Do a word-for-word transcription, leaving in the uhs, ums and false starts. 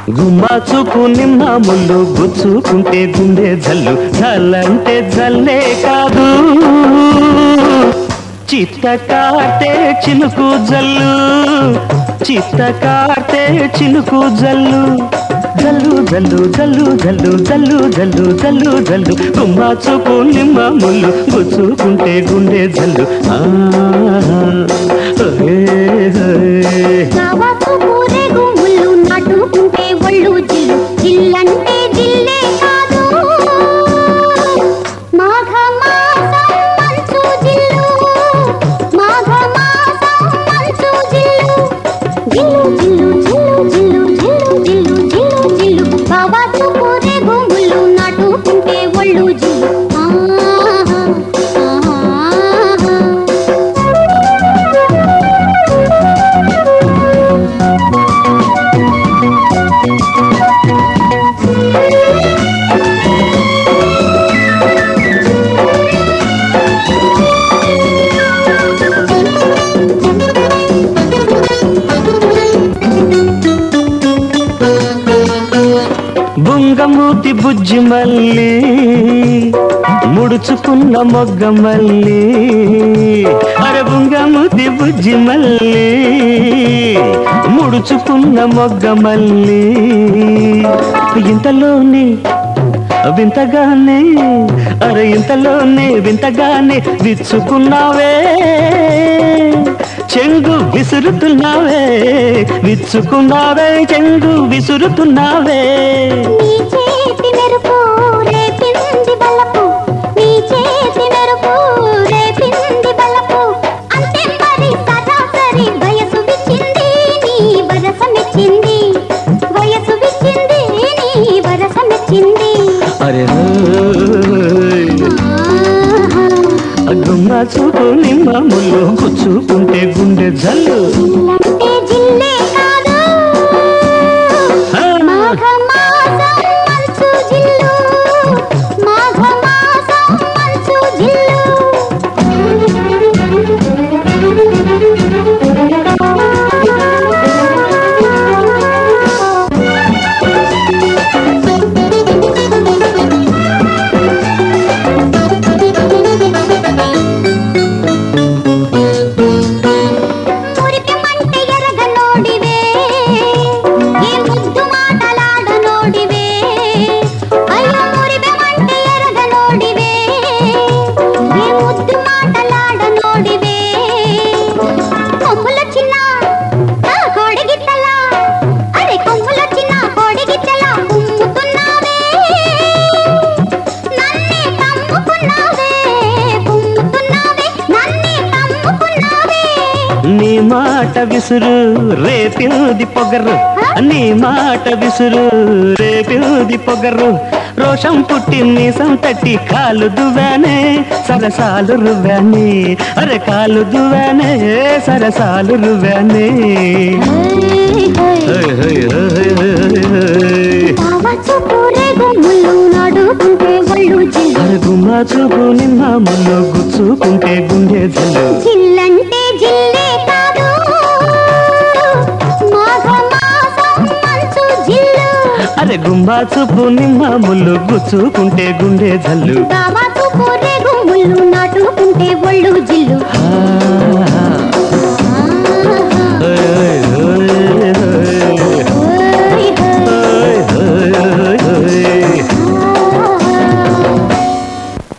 గుమ్మా చూపు నిమ్మ ముళ్ళు గుచ్చుకుంటే గుండె జల్లు జల్లంటే జల్లే కాదు చిత్త కాటే చినుకు జల్లు చిత్త కాటే చినుకు జల్లు జల్లు జల్లు జల్లు జల్లు జల్లు జల్లు జల్లు జల్లు గుమ్మా చూపు నిమ్మ ముళ్ళు గుచ్చుకుంటే గుండె జల్లు ఒళ్ళు జిల్లు జిల్లంటే జిల్లే కాదు మాఘ మాసం మంచు జిల్లు మాఘ మాసం మంచు జిల్లు జిల్లు జిల్లు జిల్లు జిల్లు జిల్లు జిల్లు జిల్లు బాబా చూపు రేగు ముళ్ళు నాటుకుంటే ఒళ్ళు జిల్లు బుంగమూతి బుజ్జి మల్లి ముడుచుకున్న మొగ్గ మల్లి అరే బుంగమూతి బుజ్జి మల్లి ముడుచుకున్న మొగ్గ మల్లి ఇంతలోనే వింతగానే అరే ఇంతలోనే వింతగానే విచ్చుకున్నావే చెంగు విసురుతున్నావే విచ్చుకున్నావే చెంగు విసురుతున్నావే నీ చేతి మెరుపు రేపింది బలపు నీ చేతి మెరుపు రేపింది బలపు అంతే మరి సరాసరి వయసు విచ్చింది నీ వరస మెచ్చింది వయసు విచ్చింది నీ వరస మెచ్చింది అరే గుమ్మ చూపు నిమ్మ ముళ్ళు గుచ్చుకుంటే గుండె జల్లు జిల్లంటే జిల్లే కాదు మాఘ మాసం మంచు జిల్లు మాఘ మాసం మంచు జిల్లు నీ మాట విసురు రేపిల్ది పొగరు నీ మాట విసురు రేపిల్ది పొగరు రోషం పుట్టి మీసం తట్టి కాలు దువ్వానే సరసాలు రువ్వానే అరే కాలు దువ్వానే సరసాలు రువ్వానే గుమ్మా చూపు నిమ్మ ముళ్ళు గుచ్చుకుంటే గుండె జల్లు జిల్లంటే జిల్లే కాదు మాఘ మాసం మంచు జిల్లు అరే గుమ్మా చూపు నిమ్మ ముళ్ళు గుచ్చుకుంటే గుండె జల్లు బాబా చూపు రేగు ముళ్ళు నాటుకుంటే ఒళ్ళు జిల్లు